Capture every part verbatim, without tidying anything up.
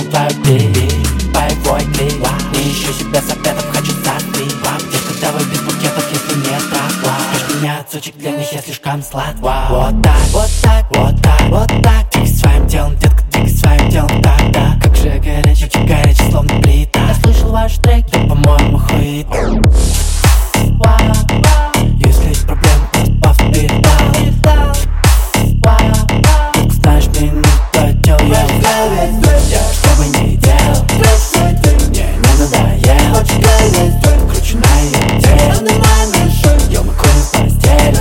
твою бери, боевой клей. Не ищу себя с обедов, хочу сострить. Детка, давай без букетов, если нет расклад. Скажи меня, цучек для них я слишком слад. Вот так, вот так, вот так, вот так. Двигай своим телом, детка, двигай своим телом. Так, да, как же горячий, очень горячий, словно плита. Я слышал ваши треки, да, по-моему, хуит. Если есть проблемы, просто повторял. Знаешь, мне не то дело, я в голове. Я что бы ни делал, ты мне не надоел. Кручу на ее теле, я макую в постели.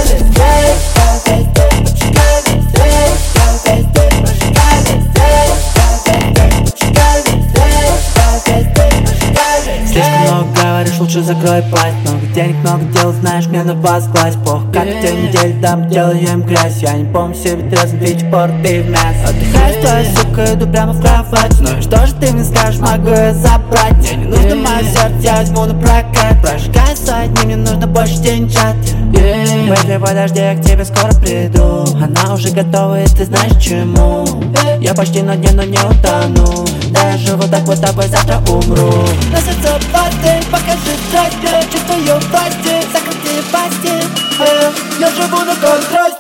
Слишком много говоришь, лучше закрой пасть. Много денег, много дел, знаешь, мне на вас класть. Плохо, как день недели, там делаем грязь. Я не помню себе трезвым, до сих пор ты в мясо. Отдыхаю с твоей сукой, иду прямо в кровать. Ну и что же ты мне скажешь, могу я забрать? Мне не нужно мое сердце, я возьму на прокат. Прожигаю сотни, мне нужно больше деньжат. Бэйби, подожди, я к тебе скоро приду. Она уже готова, и ты знаешь чему. Я почти на дне, но не утону. Даже вот так вот тобой завтра умру. На сердце воды, покажи страсти. Чувствую власти, закрытые пасти. Я живу на контрасте.